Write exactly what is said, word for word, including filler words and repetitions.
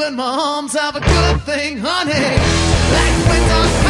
when my arms have a good thing, honey. Like winter